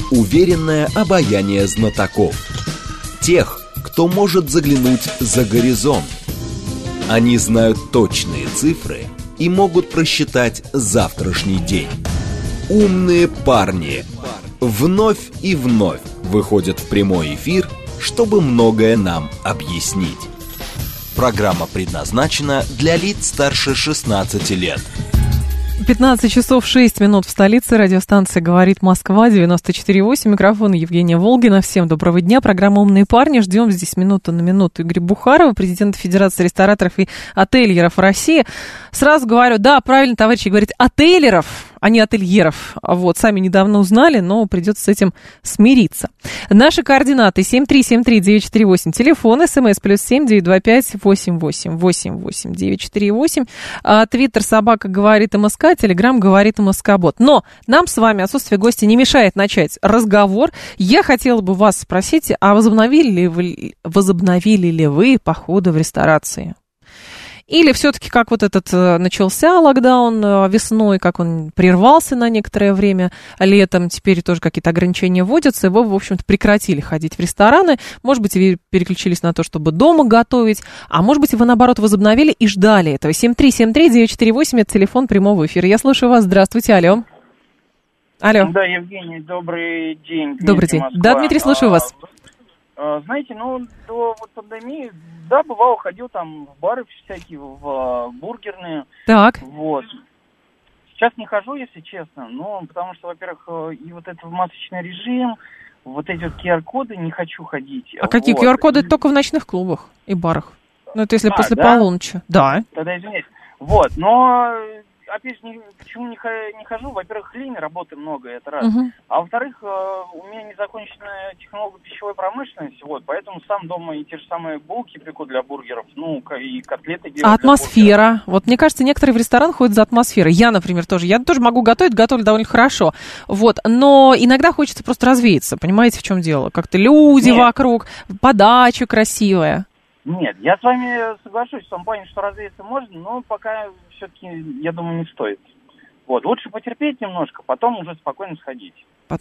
уверенное обаяние знатоков. Тех, кто может заглянуть за горизонт. Они знают точные цифры и могут просчитать завтрашний день. Умные парни вновь и вновь выходят в прямой эфир, чтобы многое нам объяснить. Программа предназначена для лиц старше 16 лет. 15 часов 6 минут в столице. Радиостанция «Говорит Москва», 94.8. Микрофон Евгения Волгина. Всем доброго дня. Программа «Умные парни». Ждем здесь минута на минуту Игоря Бухарова, президента Федерации рестораторов и отельеров России. Сразу говорю, да, правильно, товарищи, говорит отелеров, а не ательеров. Вот, сами недавно узнали, но придется с этим смириться. Наши координаты 7373948. Телефон, СМС +7 925 88 88 948. Твиттер собака говорит МСК, Телеграм говорит МСК-бот. Но нам с вами отсутствие гостя не мешает начать разговор. Я хотела бы вас спросить, а возобновили ли вы походы в ресторации? Или все-таки как вот этот начался локдаун весной, как он прервался на некоторое время летом, теперь тоже какие-то ограничения вводятся, и вы, в общем-то, прекратили ходить в рестораны. Может быть, вы переключились на то, чтобы дома готовить, а может быть, вы, наоборот, возобновили и ждали этого. 7373948 – это телефон прямого эфира. Я слушаю вас. Здравствуйте. Алло. Алло. Да, Евгений, добрый день. Добрый день. Москва. Да, Дмитрий, слушаю вас. Знаете, до пандемии, да, бывало, ходил там в бары всякие, в бургерные. Так. Вот. Сейчас не хожу, если честно, потому что, во-первых, и вот этот масочный режим, вот эти вот QR-коды не хочу ходить. А какие QR-коды? Только в ночных клубах и барах. Ну, это если после полуночи. Да. Тогда извиняюсь. Вот, но... Опять же, почему не хожу? Во-первых, лень, работы много, это раз. А во-вторых, у меня незаконченная технолого-пищевой промышленность, вот, поэтому сам дома и те же самые булки пеку для бургеров, и котлеты делаю. А атмосфера? Вот, мне кажется, некоторые в ресторан ходят за атмосферой. Я, например, тоже. Я тоже могу готовить, готовлю довольно хорошо. Вот, но иногда хочется просто развеяться, понимаете, в чем дело? Как-то люди вокруг, подача красивая. Нет, я с вами соглашусь в том плане, что развеяться можно, но пока все-таки, я думаю, не стоит. Вот, лучше потерпеть немножко, потом уже спокойно сходить.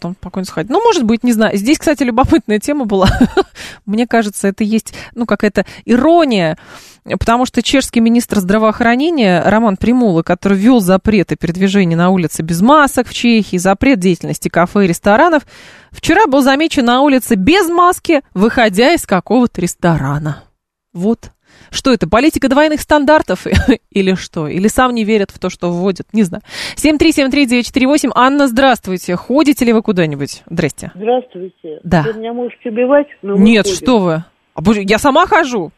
Ну, может быть, не знаю. Здесь, кстати, любопытная тема была. Мне кажется, это есть, какая-то ирония, потому что чешский министр здравоохранения Роман Примула, который ввел запреты передвижения на улице без масок в Чехии, запрет деятельности кафе и ресторанов, вчера был замечен на улице без маски, выходя из какого-то ресторана. Вот. Что это, политика двойных стандартов или что? Или сам не верят в то, что вводят? Не знаю. 7373948. Анна, здравствуйте. Ходите ли вы куда-нибудь? Здрасте. Здравствуйте. Да. Вы меня можете убивать, но мы Нет, ходим. что вы. Я сама хожу.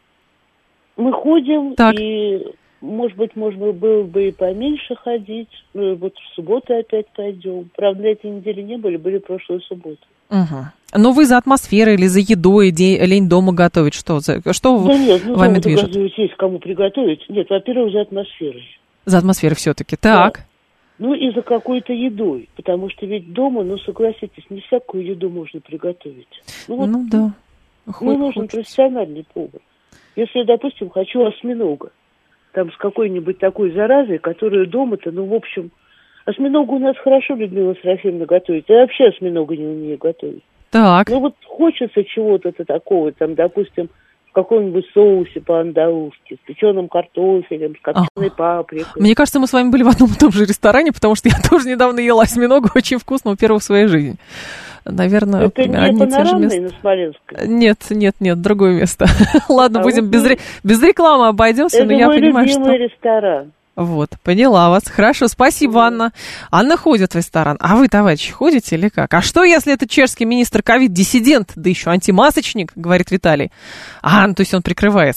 Мы ходим, так. И, может быть, можно было бы и поменьше ходить. Вот в субботу опять пойдем. Правда, на этой неделе не были прошлую субботу. Угу. Но вы за атмосферой или за едой, лень дома готовить? Что Да нет, вами движет? Есть кому приготовить. Нет, во-первых, за атмосферой. За атмосферой все-таки. Так. Да. И за какой-то едой. Потому что ведь дома, согласитесь, не всякую еду можно приготовить. Да. Нужен профессиональный повар. Если, допустим, хочу осьминога, там с какой-нибудь такой заразой, которую дома-то, в общем... Осьминога у нас хорошо, Людмила Серафимовна, готовит. Я вообще осьминога не умею готовить. Так. Хочется чего-то такого, там, допустим, в каком-нибудь соусе по-андалузски, с печеным картофелем, с копченой паприкой. Мне кажется, мы с вами были в одном и том же ресторане, потому что я тоже недавно ела осьминога очень вкусного первого в своей жизни. Наверное, это не одни и те же места. на Смоленской? Нет, другое место. Ладно, будем без рекламы обойдемся, но я понимаю, что... Это мой любимый ресторан. Вот, поняла вас. Хорошо, спасибо, Анна. Анна ходит в ресторан. А вы, товарищи, ходите или как? А что, если это чешский министр ковид-диссидент, да еще антимасочник, говорит Виталий? То есть он прикрывает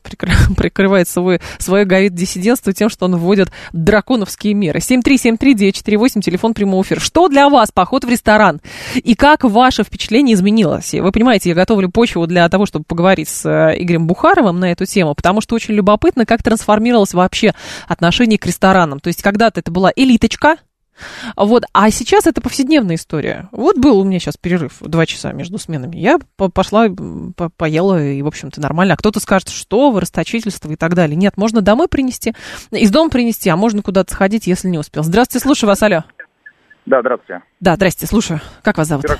свое ковид-диссидентство тем, что он вводит драконовские меры. 7373948, телефон прямого эфира. Что для вас поход в ресторан? И как ваше впечатление изменилось? Вы понимаете, я готовлю почву для того, чтобы поговорить с Игорем Бухаровым на эту тему, потому что очень любопытно, как трансформировалось вообще отношение к ресторанам. То есть когда-то это была элиточка, а сейчас это повседневная история. Вот был у меня сейчас перерыв 2 часа между сменами. Я пошла, поела, и, в общем-то, нормально. А кто-то скажет, что вы, расточительство и так далее. Нет, можно домой принести, из дома принести, а можно куда-то сходить, если не успел. Здравствуйте, слушаю вас, алло. Да, здравствуйте. Да, здрасте, слушаю. Как вас зовут?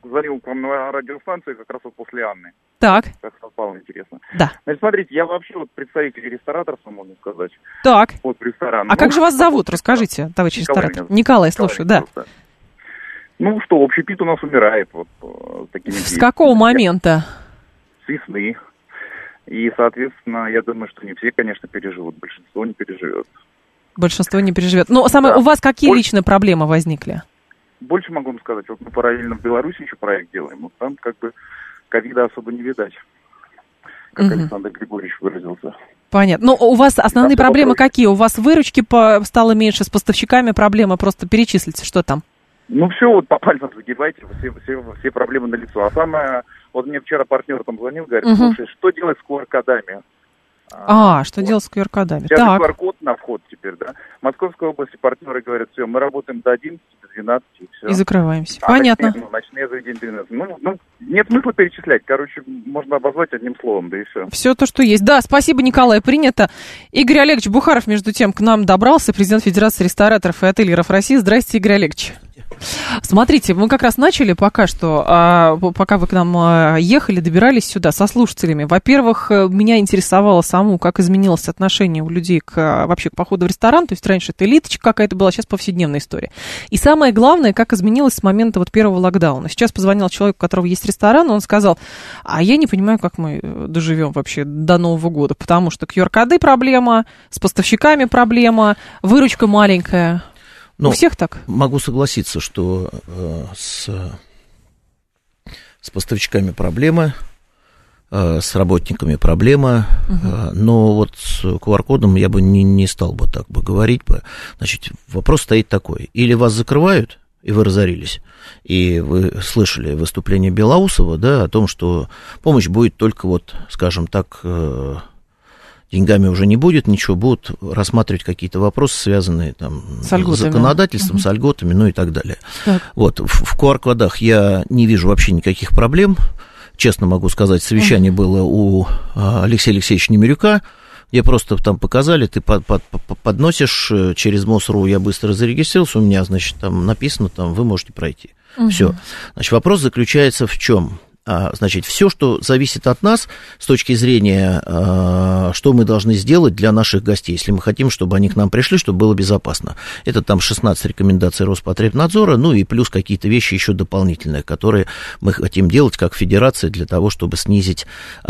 звонил к вам на радиостанцию как раз вот после Анны. Так. Как совпало, интересно. Да. Значит, смотрите, я вообще вот представитель рестораторства, можно сказать. Так. Вот ресторан. А как же вас зовут? Расскажите, товарищ ресторатор. Николай, слушаю, да. Просто. Ну что, общепит у нас умирает вот такими С какого момента? С весны. И, соответственно, я думаю, что не все, конечно, переживут. Большинство не переживет. Большинство не переживет. Но у вас какие личные проблемы возникли? Больше могу вам сказать. Вот мы параллельно в Беларуси еще проект делаем. Вот там как бы ковида особо не видать. Как Александр Григорьевич выразился. Понятно. Но у вас основные проблемы какие? У вас выручки стало меньше, с поставщиками проблемы? Просто перечислите, что там? Ну, все вот по пальцам загибайте, все проблемы налицо. А самое... Вот мне вчера партнер там звонил, говорит, слушай, что делать с QR-кодами? Что делать с QR-кодами? Сейчас QR-код на вход теперь, да. В Московской области партнеры говорят, все, мы работаем до 11, до 12, и все. И закрываемся. Понятно. Ночные заведения 12. Ну, нет смысла перечислять. Короче, можно обозвать одним словом, да и все. Все то, что есть. Да, спасибо, Николай, принято. Игорь Олегович Бухаров, между тем, к нам добрался, президент Федерации рестораторов и отельеров России. Здрасте, Игорь Олегович. Смотрите, мы как раз начали пока вы к нам ехали, добирались сюда со слушателями. Во-первых, меня интересовало саму, как изменилось отношение у людей вообще к походу в ресторан. То есть раньше это элиточка какая-то была, сейчас повседневная история. И самое главное, как изменилось с момента первого локдауна. Сейчас позвонил человек, у которого есть ресторан, он сказал, я не понимаю, как мы доживем вообще до Нового года, потому что QR-коды проблема, с поставщиками проблема, выручка маленькая. У всех так? Могу согласиться, что с поставщиками проблемы, с работниками проблема, но вот с QR-кодом я бы не стал бы так говорить. Значит, вопрос стоит такой. Или вас закрывают, и вы разорились, и вы слышали выступление Белоусова, да, о том, что помощь будет только скажем так... деньгами уже не будет, ничего, будут рассматривать какие-то вопросы, связанные с законодательством, с льготами, и так далее. Так. В QR-кодах я не вижу вообще никаких проблем. Честно могу сказать, совещание было у Алексея Алексеевича Немирюка, где просто там показали, ты подносишь через МОСРУ, я быстро зарегистрировался, у меня, значит, там написано, вы можете пройти. Все. Значит, вопрос заключается в чем? Значит, все, что зависит от нас с точки зрения, что мы должны сделать для наших гостей, если мы хотим, чтобы они к нам пришли, чтобы было безопасно. Это 16 рекомендаций Роспотребнадзора, и плюс какие-то вещи еще дополнительные, которые мы хотим делать как федерация для того, чтобы снизить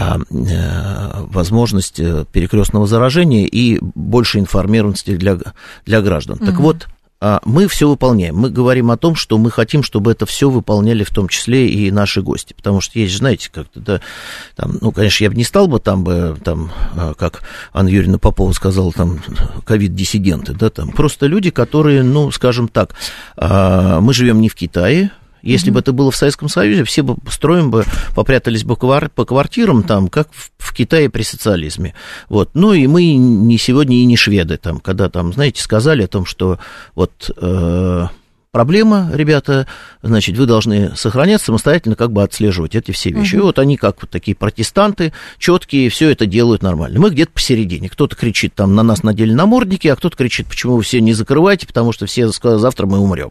возможность перекрестного заражения и больше информированности для граждан. Так вот, мы все выполняем. Мы говорим о том, что мы хотим, чтобы это все выполняли в том числе и наши гости. Потому что есть же, знаете, как-то, конечно, я бы не стал бы как Анна Юрьевна Попова сказала, ковид-диссиденты, просто люди, которые, скажем так, мы живем не в Китае. Если бы это было в Советском Союзе, все бы попрятались бы по квартирам, как в Китае при социализме. И мы не сегодня и не шведы, когда знаете, сказали о том, что проблема, ребята, значит, вы должны сохранять самостоятельно, отслеживать эти все вещи. И они, как такие протестанты, четкие, все это делают нормально. Мы где-то посередине. Кто-то кричит, на нас надели намордники, а кто-то кричит, почему вы все не закрываете, потому что все завтра мы умрем.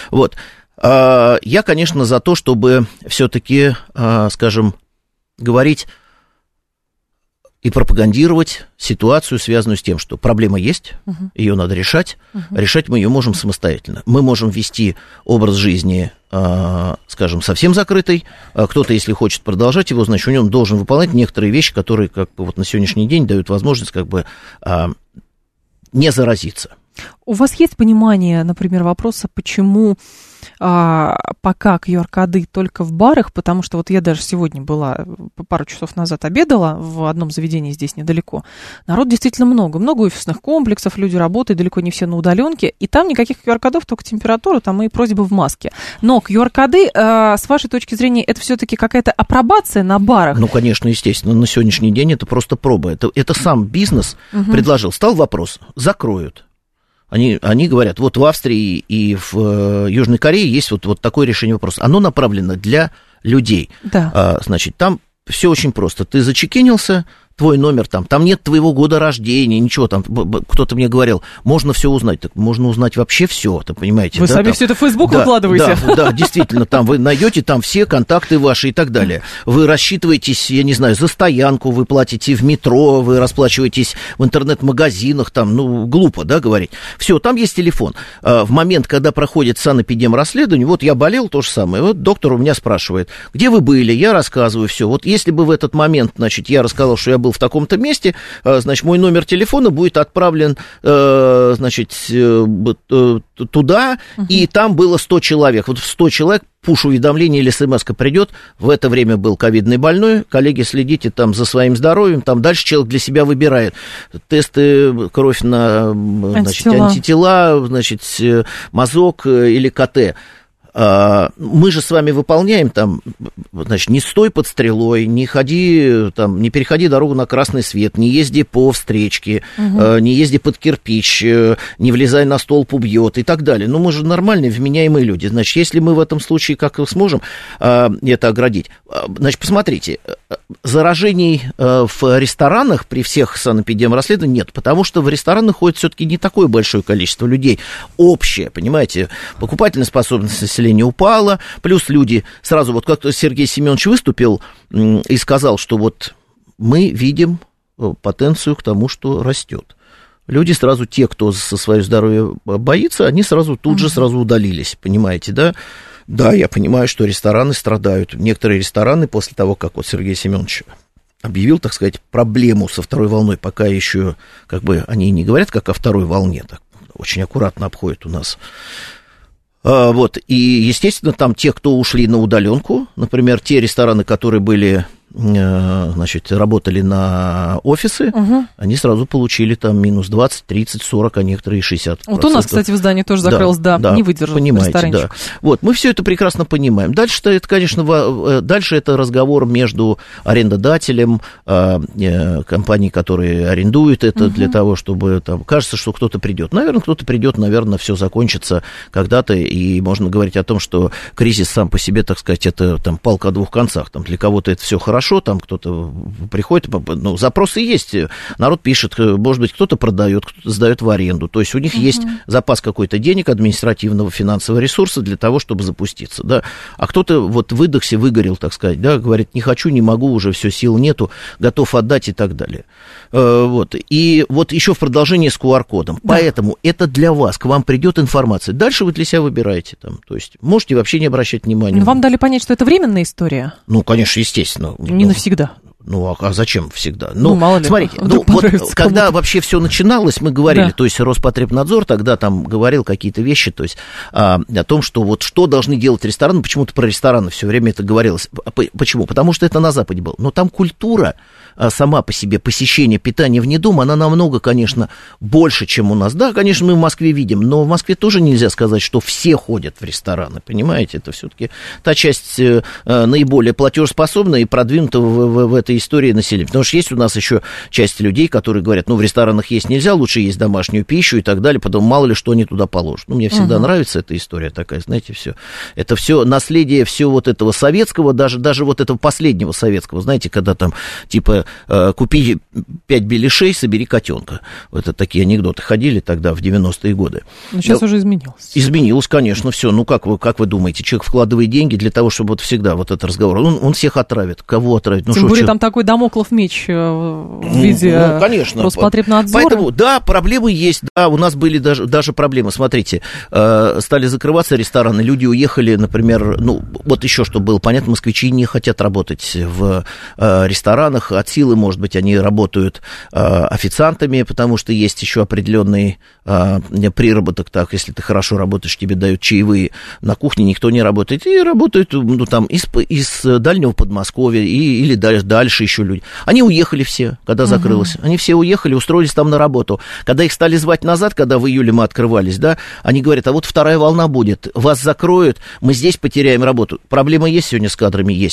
Я, конечно, за то, чтобы все-таки, скажем, говорить и пропагандировать ситуацию, связанную с тем, что проблема есть, ее надо решать. Решать мы ее можем самостоятельно. Мы можем вести образ жизни, скажем, совсем закрытый. Кто-то, если хочет продолжать его, значит, он должен выполнять некоторые вещи, которые на сегодняшний день дают возможность не заразиться. У вас есть понимание, например, вопроса, почему пока QR-коды только в барах, потому что я даже сегодня была, пару часов назад обедала в одном заведении здесь недалеко. Народ действительно много офисных комплексов, люди работают, далеко не все на удаленке, и там никаких QR-кодов, только температура, и просьба в маске. Но QR-коды, с вашей точки зрения, это все-таки какая-то апробация на барах? Конечно, естественно, на сегодняшний день это просто проба. Это сам бизнес предложил. Стал вопрос, закроют. Они говорят, в Австрии и в Южной Корее есть такое решение вопроса. Оно направлено для людей. Да. Значит, там все очень просто. Ты зачекинился, твой номер, там нет твоего года рождения, ничего, там кто-то мне говорил, можно все узнать. Так можно узнать вообще все, ты понимаете? Вы сами все это в Facebook выкладываете? Да, действительно, там вы найдете там все контакты ваши и так далее. Вы рассчитываетесь, я не знаю, за стоянку, вы платите в метро, вы расплачиваетесь в интернет-магазинах, там, ну, глупо, да, говорить. Все, там есть телефон. В момент, когда проходит санэпидемрасследование, вот я болел, то же самое, вот доктор у меня спрашивает, где вы были, я рассказываю все. Вот если бы в этот момент, значит, я рассказал, что я был в таком-то месте, значит, мой номер телефона будет отправлен, значит, туда, и там было 100 человек. Вот в 100 человек пуш-уведомление или смс-ка придет, в это время был ковидный больной, коллеги, следите там за своим здоровьем, там дальше человек для себя выбирает тесты, кровь на, значит, антитела, значит, мазок или КТ. Мы же с вами выполняем там, значит, не стой под стрелой, не ходи, там, не переходи дорогу на красный свет, не езди по встречке, не езди под кирпич, не влезай на столб, убьет и так далее. Но мы же нормальные, вменяемые люди. Значит, если мы в этом случае как сможем это оградить, значит, посмотрите, заражений в ресторанах при всех санэпидемрасследованиях нет, потому что в ресторанах ходит все-таки не такое большое количество людей, общее, понимаете, покупательная способность населения упала, плюс люди сразу, вот как Сергей Семенович выступил и сказал, что вот мы видим потенцию к тому, что растет. Люди сразу, те, кто за свое здоровье боится, они сразу тут же сразу удалились, понимаете, да? Да, я понимаю, что рестораны страдают. Некоторые рестораны после того, как вот Сергей Семенович объявил, так сказать, проблему со второй волной, пока еще, как бы, они не говорят, как о второй волне, так очень аккуратно обходят у нас. Вот, и, естественно, там те, кто ушли на удаленку, например, те рестораны, которые были, значит, работали на офисы, они сразу получили там минус 20, 30, 40, а некоторые 60%. Вот у нас, кстати, в здании тоже закрылось, да, не выдержал ресторанчик. Да. Вот, мы все это прекрасно понимаем. Дальше это, конечно, дальше это разговор между арендодателем, компанией, которые арендуют это для того, чтобы, там, кажется, что кто-то придет. Наверное, кто-то придет, наверное, все закончится когда-то, и можно говорить о том, что кризис сам по себе, так сказать, это там палка о двух концах. Там для кого-то это все хорошо, там кто-то приходит, ну, запросы есть, народ пишет, может быть, кто-то продает, кто-то сдает в аренду, то есть у них есть запас какой-то денег, административного, финансового ресурса для того, чтобы запуститься, да, а кто-то вот выдохся, выгорел, так сказать, да, говорит, не хочу, не могу, уже все, сил нету, готов отдать и так далее. Вот, и вот еще в продолжении с QR-кодом, поэтому это для вас, к вам придет информация, дальше вы для себя выбираете, там, то есть можете вообще не обращать внимания. Но вам дали понять, что это временная история? Ну, конечно, естественно. Не навсегда. Ну, а зачем всегда? Ну, мало ли. Смотрите, ну, вот когда вообще все начиналось, мы говорили, то есть Роспотребнадзор тогда там говорил какие-то вещи, то есть о том, что вот что должны делать рестораны, почему-то про рестораны все время это говорилось. Почему? Потому что это на Западе было. Но там культура сама по себе, посещение, питание вне дома, она намного, конечно, больше, чем у нас. Да, конечно, мы в Москве видим, но в Москве тоже нельзя сказать, что все ходят в рестораны, понимаете? Это все-таки та часть наиболее платежеспособная и продвинутая в этой истории населения. Потому что есть у нас еще часть людей, которые говорят, ну, в ресторанах есть нельзя, лучше есть домашнюю пищу и так далее, потом мало ли что они туда положат. Ну, мне всегда нравится эта история такая, знаете, все. Это все наследие всего вот этого советского, даже вот этого последнего советского, знаете, когда там, типа, купи 5 беляшей, собери котенка. Это такие анекдоты ходили тогда, в 90-е годы. Но сейчас уже изменилось. Изменилось, конечно, все. Ну, как вы думаете, человек вкладывает деньги для того, чтобы вот всегда вот этот разговор, он всех отравит. Кого отравит? Ну, тем более там такой дамоклов меч в виде Роспотребнадзора. Поэтому, да, проблемы есть, да, у нас были даже проблемы. Смотрите, стали закрываться рестораны, люди уехали, например, ну, вот еще что было понятно, москвичи не хотят работать в ресторанах, от силы, может быть, они работают официантами, потому что есть еще определенный приработок, так, если ты хорошо работаешь, тебе дают чаевые, на кухне никто не работает, и работают, ну, там, из дальнего Подмосковья, или дальше еще люди. Они уехали все, когда закрылось, они все уехали, устроились там на работу. Когда их стали звать назад, когда в июле мы открывались, да, они говорят, а вот вторая волна будет, вас закроют, мы здесь потеряем работу. Проблема есть сегодня с кадрами? Есть.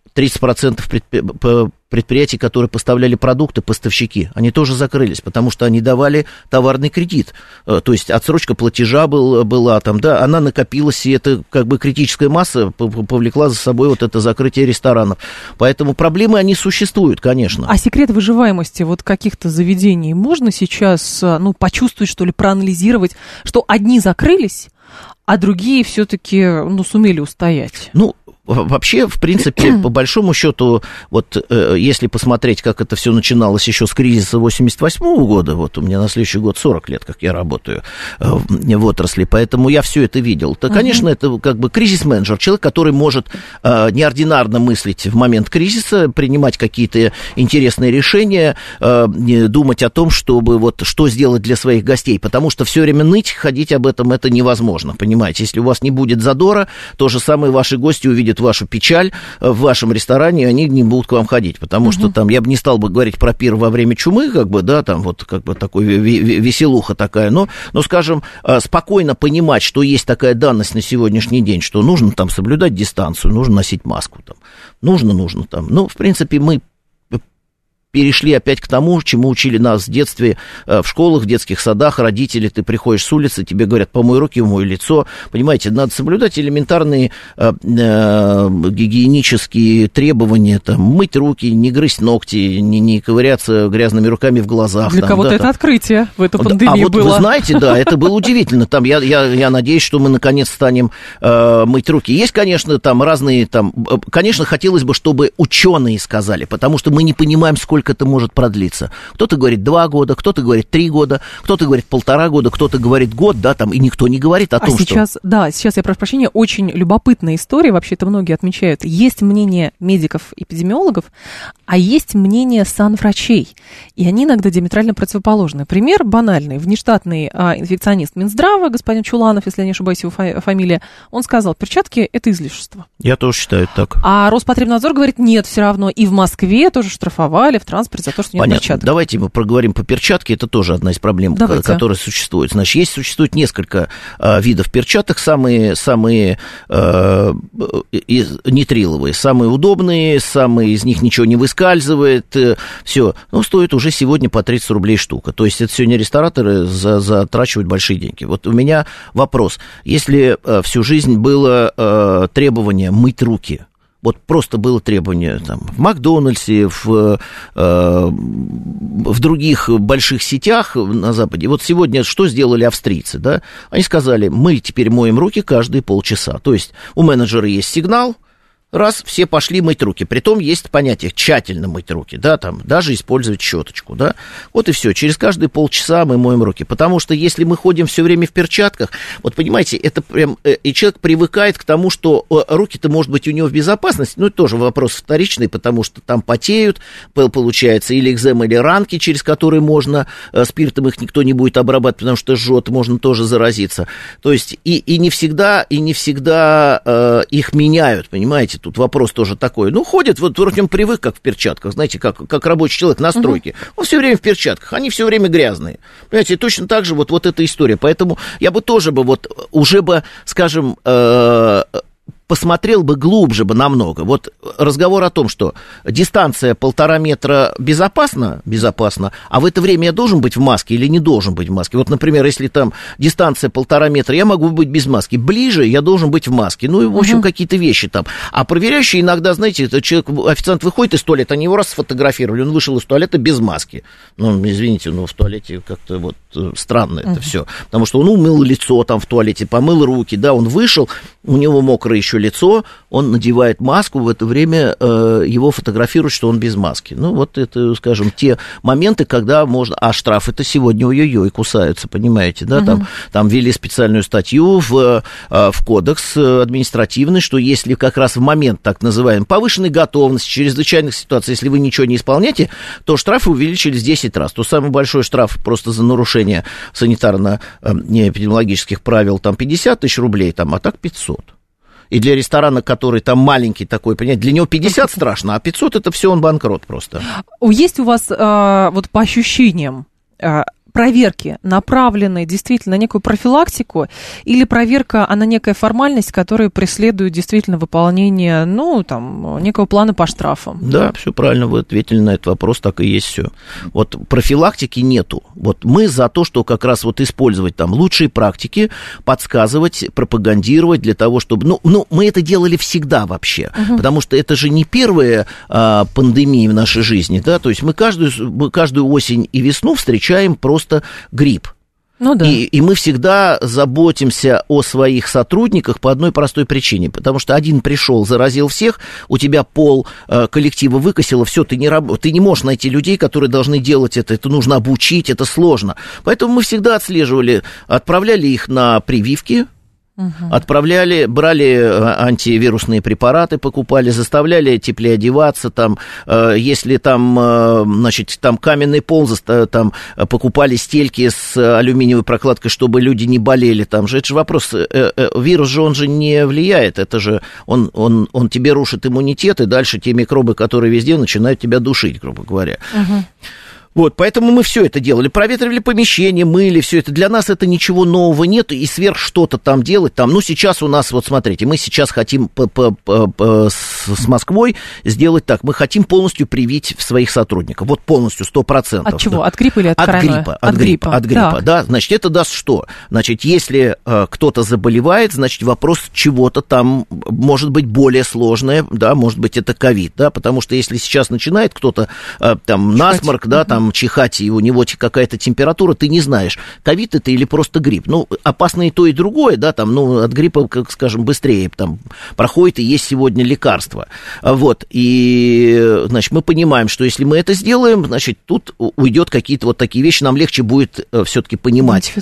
30% предприятий, которые поставляли продукты, поставщики, они тоже закрылись, потому что они давали товарный кредит. То есть отсрочка платежа была там, да, она накопилась, и это как бы критическая масса повлекла за собой вот это закрытие ресторанов. Поэтому проблемы, они существуют, конечно. А секрет выживаемости вот каких-то заведений можно сейчас, почувствовать, что ли, проанализировать, что одни закрылись, а другие все-таки, сумели устоять? Вообще, в принципе, по большому счету, вот если посмотреть, как это все начиналось еще с кризиса 88 года, вот у меня на следующий год 40 лет, как я работаю в отрасли, поэтому я все это видел, то, конечно, это как бы кризис-менеджер, человек, который может неординарно мыслить в момент кризиса, принимать какие-то интересные решения, думать о том, чтобы вот что сделать для своих гостей, потому что все время ныть, ходить об этом, это невозможно, понимаете, если у вас не будет задора, то же самое ваши гости увидят вашу печаль в вашем ресторане, они не будут к вам ходить, потому что там, я бы не стал бы говорить про пир во время чумы, как бы, да, там вот как бы такой веселуха такая, но, скажем, спокойно понимать, что есть такая данность на сегодняшний день, что нужно там соблюдать дистанцию, нужно носить маску, там, нужно там, в принципе, мы перешли опять к тому, чему учили нас в детстве, в школах, в детских садах, родители, ты приходишь с улицы, тебе говорят, помой руки, умой лицо, понимаете, надо соблюдать элементарные гигиенические требования, там, мыть руки, не грызть ногти, не ковыряться грязными руками в глазах. Для кого-то это открытие в эту пандемию было. Вы знаете, да, это было удивительно, там, я надеюсь, что мы наконец станем мыть руки. Есть, конечно, там разные, там, конечно, хотелось бы, чтобы ученые сказали, потому что мы не понимаем, сколько это может продлиться. Кто-то говорит 2 года, кто-то говорит 3 года, кто-то говорит 1,5 года, кто-то говорит год, да, там, и никто не говорит о том, сейчас, что... Да, сейчас, я прошу прощения, очень любопытная история, вообще это многие отмечают. Есть мнение медиков-эпидемиологов, а есть мнение санврачей, и они иногда диаметрально противоположны. Пример банальный. Внештатный инфекционист Минздрава, господин Чуланов, если я не ошибаюсь, его фамилия, он сказал, перчатки – это излишество. Я тоже считаю так. А Роспотребнадзор говорит, нет, все равно. И в Москве тоже штрафовали, в транспорте за то, что нет перчаток. Давайте мы проговорим по перчатке. Это тоже одна из проблем, которая существует. Значит, существует несколько видов перчаток. Самые нитриловые, самые удобные, самые из них ничего не выскальзывает. Все. Стоит уже сегодня по 30 рублей штука. То есть это сегодня рестораторы затрачивают большие деньги. Вот у меня вопрос. Если всю жизнь было требование мыть руки, вот просто было требование там, в Макдональдсе, в других больших сетях на Западе. Вот сегодня что сделали австрийцы, да? Они сказали, мы теперь моем руки каждые полчаса. То есть у менеджера есть сигнал, раз, все пошли мыть руки. Притом есть понятие тщательно мыть руки, да, там, даже использовать щеточку, да. Вот и все. Через каждые полчаса мы моем руки. Потому что если мы ходим все время в перчатках, вот понимаете, это прям, и человек привыкает к тому, что руки-то, может быть, у него в безопасности, это тоже вопрос вторичный, потому что там потеют, получается, или экзема, или ранки, через которые можно, спиртом их никто не будет обрабатывать, потому что жжет, можно тоже заразиться. То есть, и не всегда их меняют, понимаете. Тут вопрос тоже такой. Ходит, вот вроде он привык, как в перчатках, знаете, как рабочий человек на стройке. Он все время в перчатках, они все время грязные. Понимаете, точно так же вот эта история. Поэтому я бы тоже уже бы, скажем, посмотрел бы глубже бы намного. Вот разговор о том, что дистанция 1,5 метра безопасна, а в это время я должен быть в маске или не должен быть в маске. Вот, например, если там дистанция 1,5 метра, я могу быть без маски. Ближе я должен быть в маске. И, в общем, какие-то вещи там. А проверяющие иногда, знаете, официант выходит из туалета, они его раз сфотографировали, он вышел из туалета без маски. Извините, в туалете как-то странно это все. Потому что он умыл лицо там в туалете, помыл руки, да, он вышел, у него мокрое еще лицо, он надевает маску, в это время его фотографируют, что он без маски. Это, скажем, те моменты, когда можно... А штрафы-то сегодня ой-ой-ой кусаются, понимаете, да? Там ввели специальную статью в кодекс административный, что если как раз в момент так называемой повышенной готовности, чрезвычайных ситуаций, если вы ничего не исполняете, то штрафы увеличились в 10 раз. То самый большой штраф просто за нарушение санитарно-эпидемиологических правил там 50 тысяч рублей, а так 500. И для ресторана, который там маленький такой, понимаете, для него 50 страшно, а 500 это все, он банкрот просто. Есть у вас, по ощущениям, проверки направлены действительно на некую профилактику, или проверка, она некая формальность, которая преследует действительно выполнение, некого плана по штрафам? Да, все правильно, вы ответили на этот вопрос, так и есть все. Вот профилактики нету. Вот мы за то, что как раз вот использовать там лучшие практики, подсказывать, пропагандировать для того, чтобы... мы это делали всегда вообще, потому что это же не первая пандемия в нашей жизни, да, то есть мы каждую осень и весну встречаем просто грипп. Ну, да. И мы всегда заботимся о своих сотрудниках по одной простой причине, потому что один пришел, заразил всех, у тебя пол коллектива выкосило, все, ты не можешь найти людей, которые должны делать это нужно обучить, это сложно. Поэтому мы всегда отслеживали, отправляли их на прививки, брали антивирусные препараты, покупали, заставляли теплее одеваться, там, если там каменный пол, там покупали стельки с алюминиевой прокладкой, чтобы люди не болели, там же, это же вопрос, вирус же, он же не влияет, это же, он тебе рушит иммунитет, и дальше те микробы, которые везде, начинают тебя душить, грубо говоря. Вот, поэтому мы все это делали, проветривали помещение, мыли, все это. Для нас это ничего нового нет, и сверх что-то там делать, сейчас у нас, вот смотрите, мы сейчас хотим с Москвой сделать так, мы хотим полностью привить своих сотрудников, вот полностью, 100%. От чего? Да. От гриппа или от коронавируса? От гриппа, да, значит, это даст что? Значит, если кто-то заболевает, значит, вопрос чего-то там может быть более сложное, да, может быть, это ковид, да, потому что если сейчас начинает кто-то там насморк, да, там чихать, и у него какая-то температура, ты не знаешь, ковид это или просто грипп. Опасно и то, и другое, да, там, от гриппа, как скажем, быстрее там проходит, и есть сегодня лекарства. Вот, и, значит, мы понимаем, что если мы это сделаем, значит, тут уйдет какие-то вот такие вещи, нам легче будет все-таки понимать,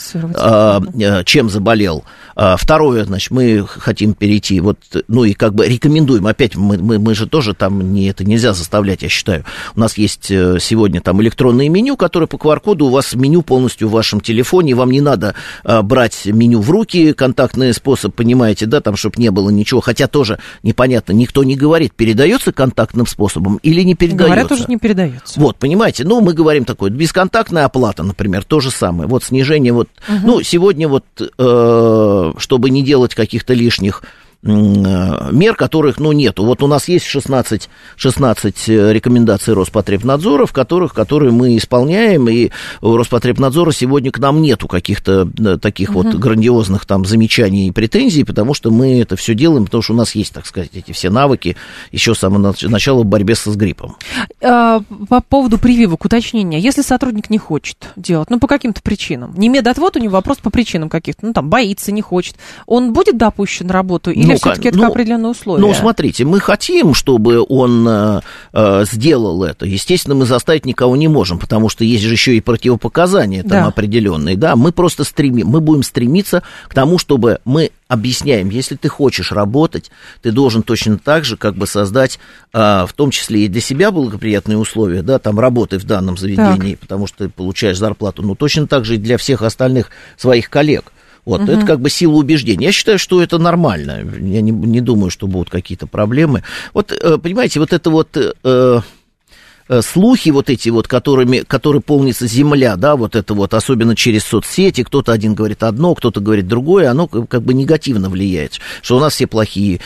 чем заболел. Второе, значит, мы хотим перейти, и как бы рекомендуем, опять, мы же тоже там, это нельзя заставлять, я считаю. У нас есть сегодня там электронное меню, которое по QR-коду, у вас меню полностью в вашем телефоне, вам не надо брать меню в руки, контактный способ, понимаете, да, там, чтобы не было ничего, хотя тоже непонятно, никто не говорит, передается контактным способом или не передается. Говорят, тоже не передается. Вот, понимаете, мы говорим такое, бесконтактная оплата, например, то же самое, вот снижение, сегодня чтобы не делать каких-то лишних мер, которых, нету. Вот у нас есть 16 рекомендаций Роспотребнадзора, которые мы исполняем, и у Роспотребнадзора сегодня к нам нету каких-то таких вот грандиозных там замечаний и претензий, потому что мы это все делаем, потому что у нас есть, так сказать, эти все навыки еще с самого начала в борьбе с гриппом. По поводу прививок, уточнения. Если сотрудник не хочет делать, по каким-то причинам, не медотвод, у него вопрос по причинам каких-то, боится, не хочет, он будет допущен на работу или все-таки это определенные условия? Смотрите, мы хотим, чтобы он сделал это. Естественно, мы заставить никого не можем, потому что есть же еще и противопоказания там определенные. Да? Мы просто мы будем стремиться к тому, чтобы мы объясняем, если ты хочешь работать, ты должен точно так же как бы создать, в том числе и для себя благоприятные условия, да, там работы в данном заведении, потому что ты получаешь зарплату, но точно так же и для всех остальных своих коллег. Вот, это как бы сила убеждения. Я считаю, что это нормально. Я не думаю, что будут какие-то проблемы. Вот, понимаете, вот это слухи вот эти вот, которые полнится земля, да, вот это вот, особенно через соцсети, кто-то один говорит одно, кто-то говорит другое, оно как бы негативно влияет, что у нас все плохие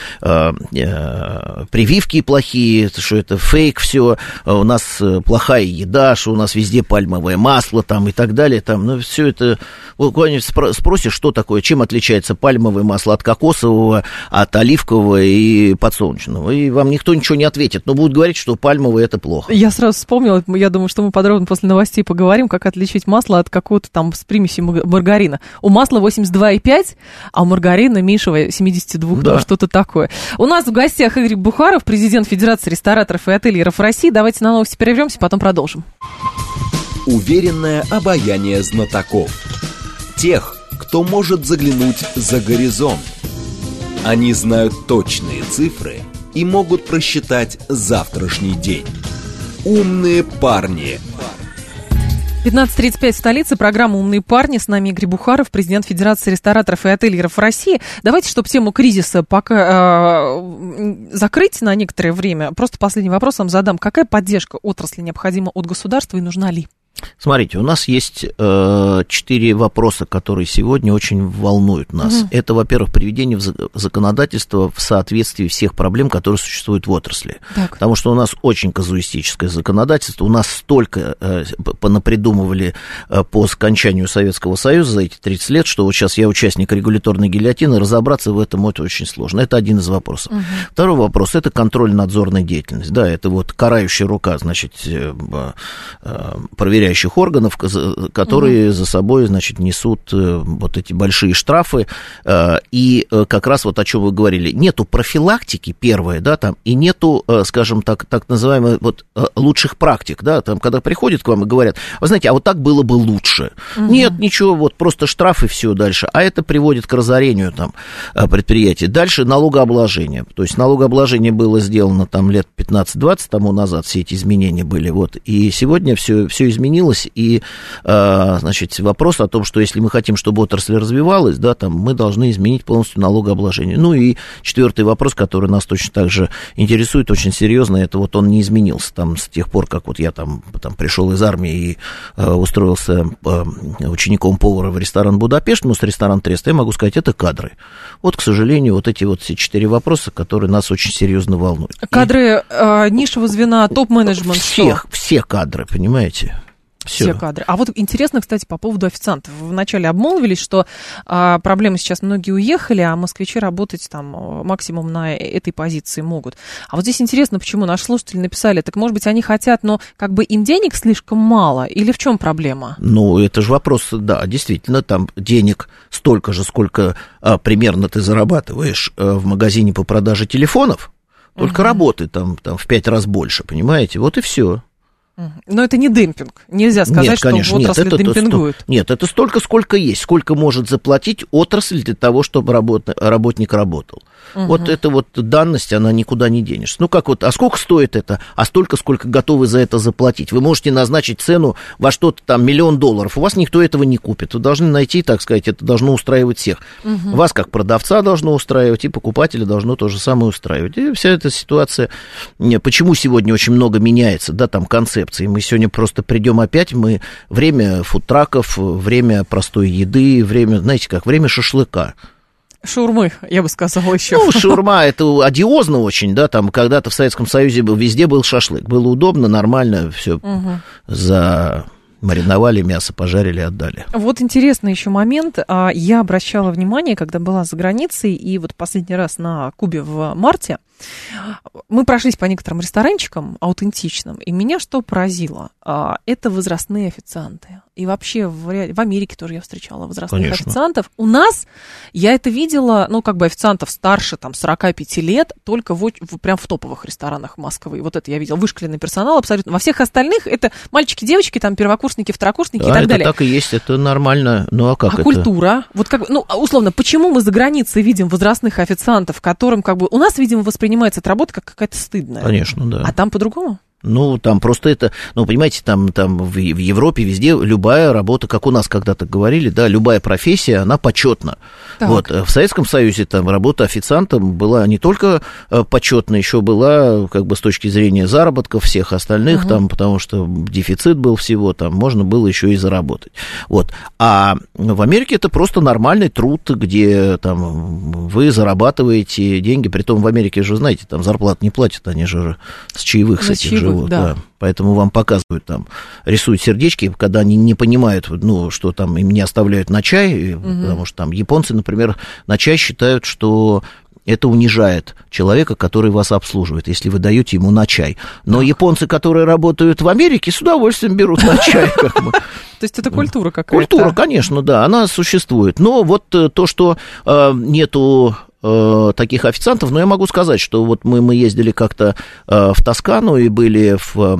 прививки плохие, что это фейк все, у нас плохая еда, что у нас везде пальмовое масло там и так далее, там, все это, куда-нибудь спросишь, что такое, чем отличается пальмовое масло от кокосового, от оливкового и подсолнечного, и вам никто ничего не ответит, но будут говорить, что пальмовое это плохо. Я сразу вспомнила, я думаю, что мы подробно после новостей поговорим, как отличить масло от какого-то там с примесью маргарина. У масла 82,5, а у маргарина меньшего 72, что-то такое. У нас в гостях Игорь Бухаров, президент Федерации рестораторов и отельеров России. Давайте на новости прервемся, потом продолжим. Уверенное обаяние знатоков. Тех, кто может заглянуть за горизонт. Они знают точные цифры и могут просчитать завтрашний день. Умные парни. 15:35 в столице. Программа «Умные парни». С нами Игорь Бухаров, президент Федерации рестораторов и отельеров России. Давайте, чтобы тему кризиса пока закрыть на некоторое время, просто последний вопрос вам задам. Какая поддержка отрасли необходима от государства и нужна ли? Смотрите, у нас есть 4 вопроса, которые сегодня очень волнуют нас. Это, во-первых, приведение законодательства в соответствии всех проблем, которые существуют в отрасли. Так. Потому что у нас очень казуистическое законодательство. У нас столько понапридумывали по скончанию Советского Союза за эти 30 лет, что вот сейчас я участник регуляторной гильотины, разобраться в этом очень сложно. Это один из вопросов. Второй вопрос – это контрольно-надзорная деятельность. Да, это вот карающая рука, значит, проверяющих органов, которые за собой, значит, несут вот эти большие штрафы. И как раз вот о чем вы говорили, нету профилактики, первое, да, там, и нету, скажем так называемых вот лучших практик, да, там, когда приходят к вам и говорят, вы знаете, а вот так было бы лучше. Нет, ничего, вот просто штрафы, все дальше. А это приводит к разорению там предприятий. Дальше налогообложение. То есть налогообложение было сделано там лет 15-20 тому назад, все эти изменения были, вот, и сегодня все изменилось. И, значит, вопрос о том, что если мы хотим, чтобы отрасль развивалась, да, там, мы должны изменить полностью налогообложение. Ну и 4-й вопрос, который нас точно так же интересует очень серьезно, это вот он не изменился там с тех пор, как вот я там пришел из армии и устроился учеником повара в ресторан «Будапешт», ну, с ресторан «Трест», я могу сказать, это кадры. Вот, к сожалению, вот эти вот все 4 вопроса, которые нас очень серьезно волнуют. Кадры низшего звена, топ-менеджмент, все кадры, понимаете? Все кадры. А вот интересно, кстати, по поводу официантов. Вы вначале обмолвились, что проблемы сейчас многие уехали, а москвичи работать там максимум на этой позиции могут. А вот здесь интересно, почему наши слушатели написали, так может быть они хотят, но как бы им денег слишком мало, или в чем проблема? Ну, это же вопрос, да, действительно, там денег столько же, сколько примерно ты зарабатываешь в магазине по продаже телефонов, только работы там в 5 раз больше, понимаете, вот и все. Но это не демпинг. Нельзя сказать, нет, конечно, что в отрасли демпингуют. Нет, это столько, сколько есть. Сколько может заплатить отрасль для того, чтобы работник работал. Вот эта вот данность, она никуда не денешься. Ну, как вот, а сколько стоит это? А столько, сколько готовы за это заплатить. Вы можете назначить цену во что-то там $1 миллион. У вас никто этого не купит. Вы должны найти, так сказать, это должно устраивать всех. Вас, как продавца, должно устраивать, и покупателя должно то же самое устраивать. И вся эта ситуация... Почему сегодня очень много меняется, да, там, концепции? Мы сегодня просто придем опять, время фудтраков, время простой еды, время, знаете как, время шашлыка. Шаурмы, я бы сказала еще. Ну, шаурма, это одиозно очень, да, там когда-то в Советском Союзе везде был шашлык. Было удобно, нормально, все замариновали мясо, пожарили, отдали. Вот интересный еще момент. Я обращала внимание, когда была за границей, и вот последний раз на Кубе в марте, мы прошлись по некоторым ресторанчикам аутентичным, и меня что поразило? Это возрастные официанты. И вообще в Америке тоже я встречала возрастных официантов. У нас, я это видела, ну, как бы официантов старше, там, 45 лет, только прям в топовых ресторанах Москвы. Вот это я видела. Вышкаленный персонал абсолютно. Во всех остальных это мальчики, девочки, там, первокурсники, второкурсники, да, и так далее. Да, так и есть, это нормально. Ну, а как это? Культура? Вот как, ну, условно, почему мы за границей видим возрастных официантов, которым, как бы, у нас, видимо, воспринимается эта работа как какая-то стыдная. Конечно, да. А там по-другому? Ну, там просто это, ну, понимаете, там в Европе везде любая работа, как у нас когда-то говорили, да, любая профессия, она почетна. Так. Вот, в Советском Союзе там работа официантом была не только почетна, еще была, как бы, с точки зрения заработков всех остальных, там, потому что дефицит был всего, там, можно было еще и заработать. Вот, а в Америке это просто нормальный труд, где, там, вы зарабатываете деньги, притом в Америке же, знаете, там, зарплат не платят, они же с чаевых с этих живут. Вот, да. Поэтому вам показывают, там, рисуют сердечки, когда они не понимают, ну, что там им не оставляют на чай, потому что там японцы, например, на чай считают, что это унижает человека, который вас обслуживает, если вы даете ему на чай. Но японцы, которые работают в Америке, с удовольствием берут на чай. То есть это культура какая-то? Культура, конечно, да, она существует. Но вот то, что нету таких официантов, но я могу сказать, что вот мы ездили как-то в Тоскану и были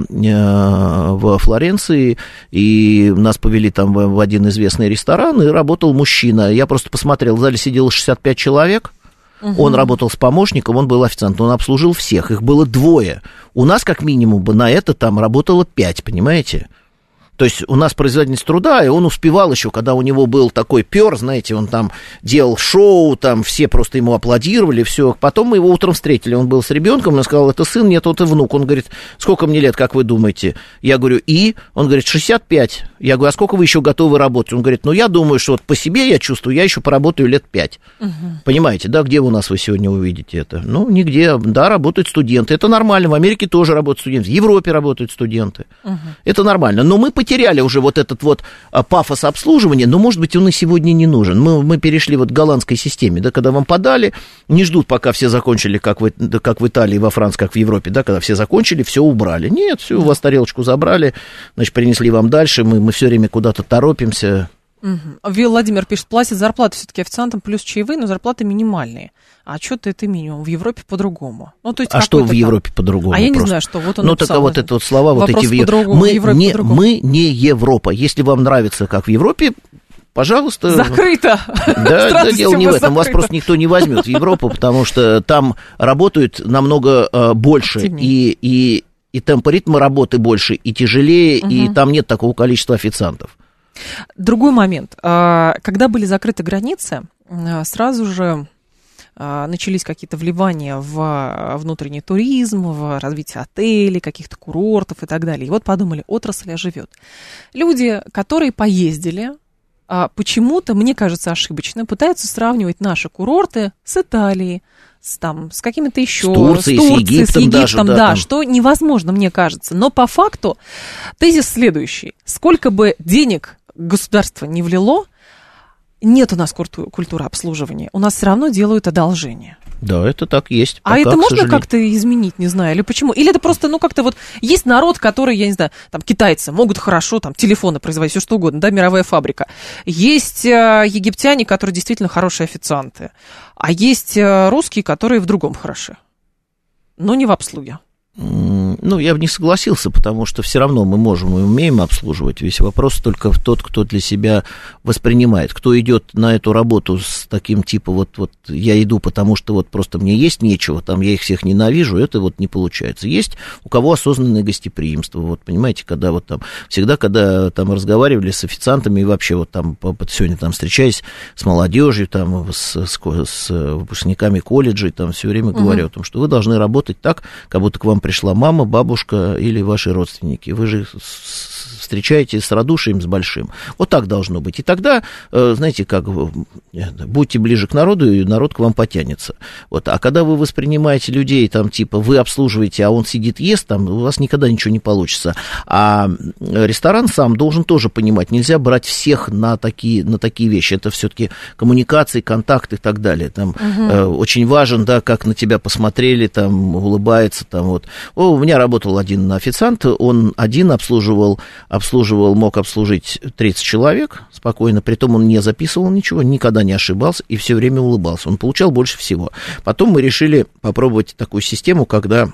в Флоренции, и нас повели там в один известный ресторан, и работал мужчина. Я просто посмотрел, в зале сидело 65 человек, он работал с помощником, он был официантом, он обслужил всех, их было 2. У нас, как минимум, бы на это там работало 5, понимаете? То есть у нас производительность труда, и он успевал еще, когда у него был такой пёр, знаете, он там делал шоу, там все просто ему аплодировали, все. Потом мы его утром встретили, он был с ребенком, он сказал, это сын, нет, это внук. Он говорит, сколько мне лет, как вы думаете? Я говорю, и? Он говорит, 65. Я говорю, а сколько вы еще готовы работать? Он говорит, ну, я думаю, что вот по себе я чувствую, я еще поработаю лет 5. Понимаете, да, где у нас вы сегодня увидите это? Ну, нигде, да, работают студенты, это нормально, в Америке тоже работают студенты, в Европе работают студенты, это нормально, но мы потеряли уже вот этот вот пафос обслуживания, но, может быть, он и сегодня не нужен. Мы перешли вот к голландской системе, да, когда вам подали, не ждут, пока все закончили, как в Италии, во Франции, как в Европе, да, когда все закончили, все убрали. Нет, все, у вас тарелочку забрали, значит, принесли вам дальше, мы все время куда-то торопимся. Владимир пишет, платят зарплату все-таки официантам плюс чаевые, но зарплаты минимальные. А что-то это минимум. В Европе по-другому. Ну, то есть что в Европе по-другому? А я не знаю, что. Вот он написал. Вот это вот слова, вот эти мы не Европа. Если вам нравится, как в Европе, пожалуйста. Закрыто. Да, дело не в этом. Вас просто никто не возьмет в Европу, потому что там работают намного больше. И темп ритма работы больше, и тяжелее, и там нет такого количества официантов. Другой момент. Когда были закрыты границы, сразу же начались какие-то вливания в внутренний туризм, в развитие отелей, каких-то курортов и так далее. И вот подумали, отрасль оживет. Люди, которые поездили, почему-то, мне кажется, ошибочно, пытаются сравнивать наши курорты с Италией, с какими-то еще... С Турцией, с Египтом даже, да, что невозможно, мне кажется. Но по факту тезис следующий. Сколько бы денег государство не влило, нет у нас культуры обслуживания. У нас все равно делают одолжение. Да, это так есть. А это можно как-то изменить, не знаю, или почему? Или это просто, как-то вот есть народ, который, я не знаю, там, китайцы могут хорошо, там, телефоны производить, все что угодно, да, мировая фабрика. Есть египтяне, которые действительно хорошие официанты. А есть русские, которые в другом хороши. Но не в обслуге. Я бы не согласился, потому что все равно мы можем и умеем обслуживать. Весь вопрос только в тот, кто для себя воспринимает. Кто идет на эту работу с таким типом, вот я иду, потому что вот просто мне есть нечего, там я их всех ненавижу, это вот не получается. Есть у кого осознанное гостеприимство, вот понимаете, когда вот там, всегда, когда там разговаривали с официантами и вообще вот там, сегодня там встречаясь с молодежью, там, с выпускниками колледжей, там все время говорю о том, что вы должны работать так, как будто к вам пришла мама, бабушка или ваши родственники. Вы же встречаетесь с радушием, с большим. Вот так должно быть. И тогда, знаете, как будьте ближе к народу, и народ к вам потянется. Вот. А когда вы воспринимаете людей, там, типа, вы обслуживаете, а он сидит, ест, там, у вас никогда ничего не получится. А ресторан сам должен тоже понимать, нельзя брать всех на такие вещи. Это все-таки коммуникации, контакты и так далее. Там очень важен, да, как на тебя посмотрели, там, улыбается, там, вот. У меня работал один официант, он один мог обслужить 30 человек спокойно, притом он не записывал ничего, никогда не ошибался и все время улыбался. Он получал больше всего. Потом мы решили попробовать такую систему, когда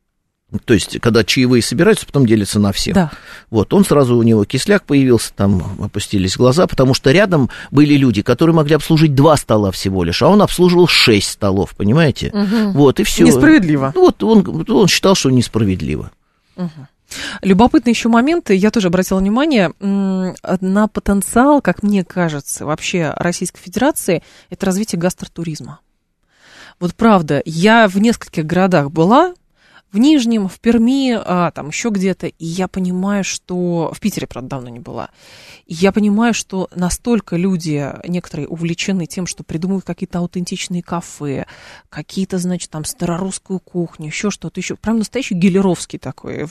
чаевые собираются, потом делятся на всех. Да. Вот, у него кисляк появился, там опустились глаза, потому что рядом были люди, которые могли обслужить 2 стола всего лишь, а он обслуживал 6 столов, понимаете? Вот, и все. Несправедливо. Вот, он считал, что несправедливо. Любопытный еще момент, я тоже обратила внимание на потенциал, как мне кажется, вообще Российской Федерации, это развитие гастротуризма. Вот правда, я в нескольких городах была, в Нижнем, в Перми, там еще где-то, и я понимаю, что... В Питере, правда, давно не была. И я понимаю, что настолько люди, некоторые, увлечены тем, что придумывают какие-то аутентичные кафе, какие-то, значит, там, старорусскую кухню, еще что-то, еще. Прям настоящий гелеровский такой,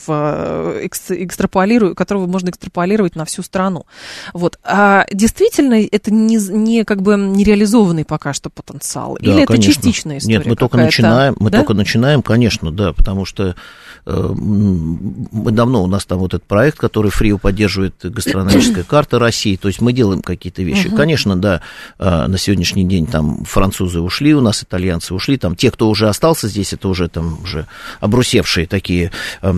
которого можно экстраполировать на всю страну. Вот. А действительно, это не как бы не реализованный пока что потенциал? Да, или конечно. Это частичная история? Нет, мы только начинаем, конечно, да, потому что мы давно, у нас там вот этот проект, который ФРИО поддерживает, гастрономическая карта России, то есть мы делаем какие-то вещи. Конечно, да, на сегодняшний день там французы ушли, у нас итальянцы ушли, там те, кто уже остался здесь, это уже там уже обрусевшие такие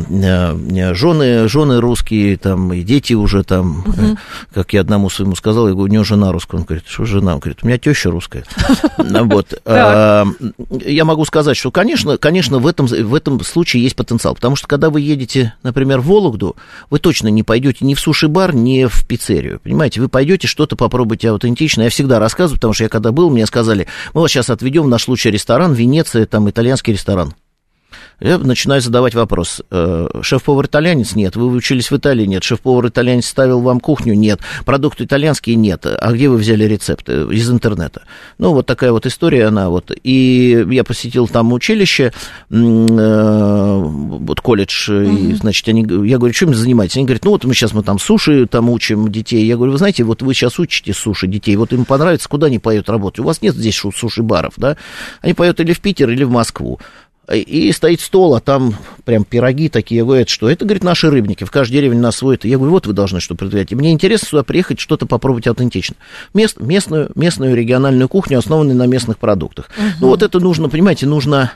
жены русские, там, и дети уже там, как я одному своему сказал, я говорю, у него жена русская, он говорит, что жена? Он говорит, у меня теща русская. Вот. Я могу сказать, что, конечно, в этом случае случае есть потенциал. Потому что, когда вы едете, например, в Вологду, вы точно не пойдете ни в суши-бар, ни в пиццерию. Понимаете, вы пойдете что-то попробуйте аутентичное. Я всегда рассказываю, потому что я когда был, мне сказали, мы вас сейчас отведем в наш лучший ресторан, Венеция, там итальянский ресторан. Я начинаю задавать вопрос. Шеф-повар итальянец? Нет. Вы учились в Италии? Нет. Шеф-повар итальянец ставил вам кухню? Нет. Продукты итальянские? Нет. А где вы взяли рецепты? Из интернета. Ну, вот такая вот история она вот. И я посетил там училище, вот колледж, и, значит, я говорю, чем вы занимаетесь? Они говорят, ну, вот мы сейчас там суши там учим детей. Я говорю, вы знаете, вот вы сейчас учите суши детей, вот им понравится, куда они поют работать? У вас нет здесь суши-баров, да? Они поют или в Питер, или в Москву. И стоит стол, а там прям пироги такие, говорят, что это, говорит, наши рыбники, в каждой деревне нас свой. Я говорю, вот вы должны что предприятие. Мне интересно сюда приехать, что-то попробовать аутентично. Местную региональную кухню, основанную на местных продуктах. Ну, вот это нужно, понимаете, нужно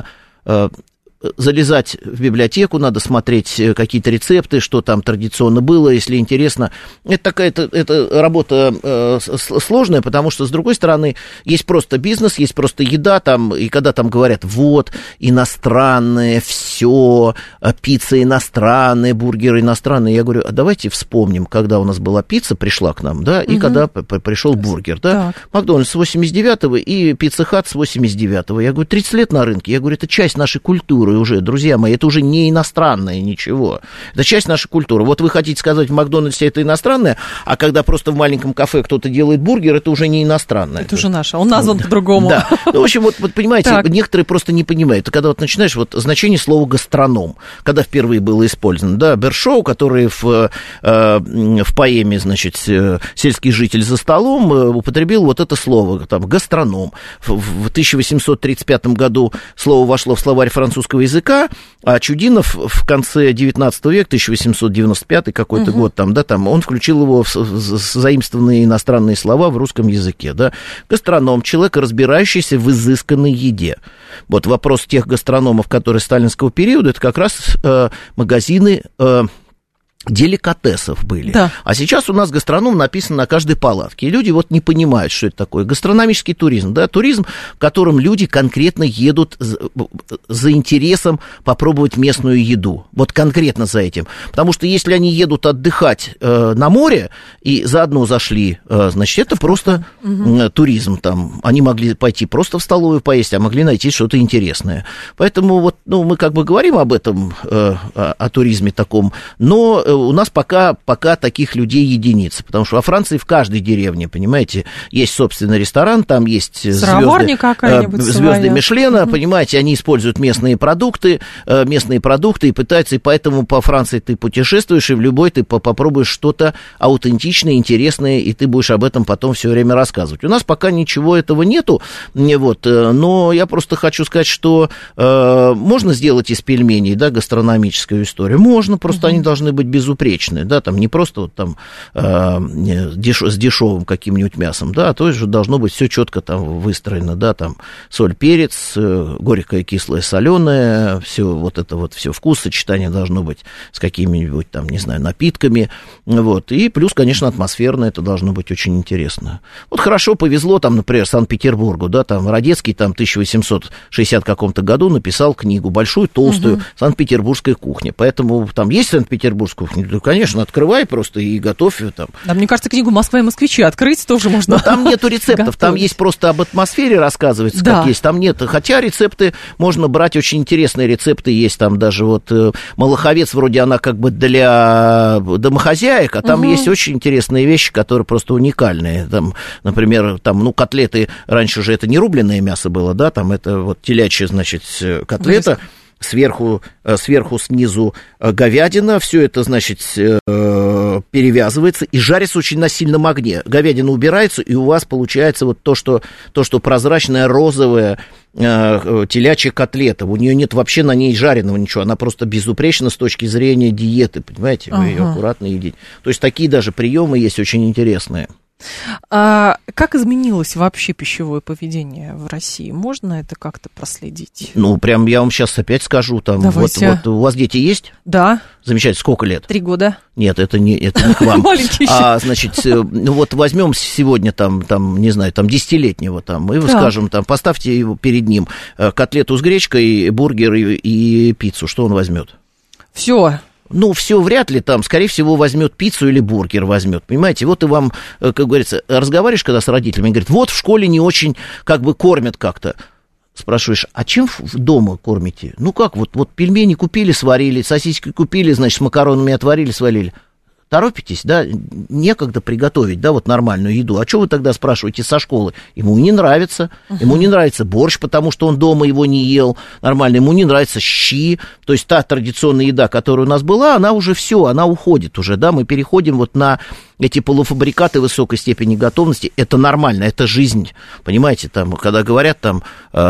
залезать в библиотеку, надо смотреть какие-то рецепты, что там традиционно было, если интересно. Это работа сложная, потому что, с другой стороны, есть просто бизнес, есть просто еда, там, и когда там говорят, вот, иностранное, все, пицца иностранная, бургеры иностранные, я говорю, а давайте вспомним, когда у нас была пицца, пришла к нам, да, и когда пришел бургер, да, Макдональдс с 89-го и Пицца Хат с 89-го. Я говорю, 30 лет на рынке, я говорю, это часть нашей культуры уже, друзья мои, это уже не иностранное ничего, это часть нашей культуры. Вот вы хотите сказать, в Макдональдсе это иностранное, а когда просто в маленьком кафе кто-то делает бургер, это уже не иностранное. Это уже наше, он назван по-другому. Да, ну, в общем, вот понимаете, некоторые просто не понимают. Когда вот начинаешь, вот значение слова гастроном, когда впервые было использовано, да, Бершоу, который в поэме, значит, «Сельский житель за столом» употребил вот это слово, там, гастроном. В 1835 году слово вошло в словарь французского языка, а Чудинов в конце 19 века, 1895 какой-то год, там, да, там, он включил его в заимствованные иностранные слова в русском языке, да. Гастроном, человек, разбирающийся в изысканной еде. Вот вопрос тех гастрономов, которые сталинского периода, это как раз магазины деликатесов были. Да. А сейчас у нас гастроном написан на каждой палатке. И люди вот не понимают, что это такое. Гастрономический туризм, да, туризм, в котором люди конкретно едут за интересом попробовать местную еду. Вот конкретно за этим. Потому что если они едут отдыхать на море и заодно зашли, значит, это просто туризм там. Они могли пойти просто в столовую поесть, а могли найти что-то интересное. Поэтому вот, ну, мы как бы говорим об этом, о туризме таком, но у нас пока таких людей единицы, потому что во Франции в каждой деревне, понимаете, есть собственный ресторан, там есть звезды Мишлена, понимаете, они используют местные продукты, и пытаются, и поэтому по Франции ты путешествуешь, и в любой ты попробуешь что-то аутентичное, интересное, и ты будешь об этом потом все время рассказывать. У нас пока ничего этого нету, вот, но я просто хочу сказать, что можно сделать из пельменей, да, гастрономическую историю, можно, просто они должны быть безупречные, да, там не просто вот там с дешевым каким-нибудь мясом, да, а то же должно быть все четко там выстроено, да, там соль, перец, горькое, кислое, соленое, все вот это вот, все вкус, сочетание должно быть с какими-нибудь там, не знаю, напитками, вот, и плюс, конечно, атмосферно, это должно быть очень интересно. Вот хорошо повезло там, например, Санкт-Петербургу, да, там Радецкий там в 1860 каком-то году написал книгу, большую, толстую, «Санкт-Петербургская кухня», поэтому там есть Санкт-Петербургская кухня, да, конечно, открывай просто и готовь там. Да, мне кажется, книгу «Москва и москвичи» открыть тоже можно. Но там нету рецептов, там есть просто об атмосфере рассказывается, да, как есть, там нет, хотя рецепты можно брать, очень интересные рецепты есть, там даже вот Малаховец, вроде она как бы для домохозяек, а там есть очень интересные вещи, которые просто уникальные, там, например, там, ну, котлеты, раньше же это не рубленое мясо было, да, там это вот телячья, значит, котлета, сверху, снизу говядина, все это, значит, перевязывается и жарится очень на сильном огне. Говядина убирается, и у вас получается вот то, что прозрачная розовая телячья котлета. У нее нет вообще на ней жареного ничего, она просто безупречна с точки зрения диеты, понимаете, вы ее аккуратно едите. То есть такие даже приемы есть очень интересные. Как изменилось вообще пищевое поведение в России? Можно это как-то проследить? Ну, прям я вам сейчас опять скажу. Там, вот у вас дети есть? Да. Замечательно. Сколько лет? 3 года. Нет, это не к вам. Маленький еще. Значит, вот возьмем сегодня там, не знаю, там 10-летнего там, и скажем, там, поставьте его перед ним котлету с гречкой, бургер и пиццу. Что он возьмет? Все. Ну, все вряд ли там, скорее всего, возьмет пиццу или бургер возьмет, понимаете? Вот и вам, как говорится, разговариваешь когда с родителями, говорит, вот в школе не очень как бы кормят как-то. Спрашиваешь, а чем дома кормите? Ну как, вот пельмени купили, сварили, сосиски купили, значит, с макаронами отварили, сварили. Торопитесь, да, некогда приготовить, да, вот нормальную еду. А что вы тогда спрашиваете со школы? Ему не нравится, ему не нравится борщ, потому что он дома его не ел нормально, ему не нравится щи, то есть та традиционная еда, которая у нас была, она уже все, она уходит уже, да, мы переходим вот на эти полуфабрикаты высокой степени готовности, это нормально, это жизнь, понимаете, там, когда говорят там...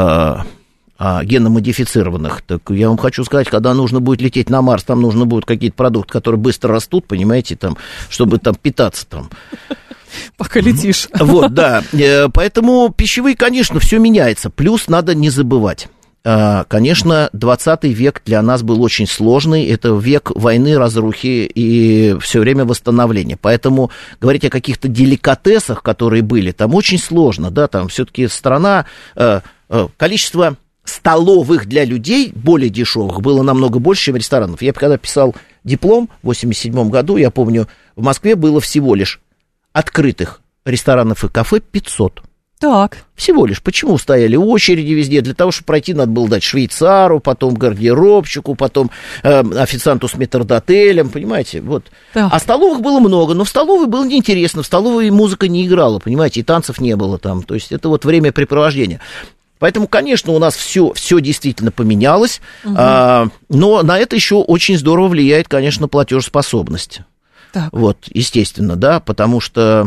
генно-модифицированных. Так я вам хочу сказать, когда нужно будет лететь на Марс, там нужно будет какие-то продукты, которые быстро растут, понимаете, там, чтобы там питаться там. Пока летишь. Вот, да. Поэтому пищевые, конечно, все меняется. Плюс надо не забывать. Конечно, 20 век для нас был очень сложный. Это век войны, разрухи и все время восстановления. Поэтому говорить о каких-то деликатесах, которые были, там очень сложно. Да, там все-таки страна, количество столовых для людей более дешевых было намного больше, чем ресторанов. Я когда писал диплом в 1987 году, я помню, в Москве было всего лишь открытых ресторанов и кафе 500. Так. Всего лишь. Почему стояли очереди везде? Для того, чтобы пройти, надо было дать швейцару, потом гардеробщику, потом официанту с метрдотелем, понимаете? Вот. Да. А столовых было много, но в столовой было неинтересно, в столовой музыка не играла, понимаете, и танцев не было там. То есть это вот времяпрепровождение. Поэтому, конечно, у нас все действительно поменялось, но на это еще очень здорово влияет, конечно, платежеспособность. Так. Вот, естественно, да, потому что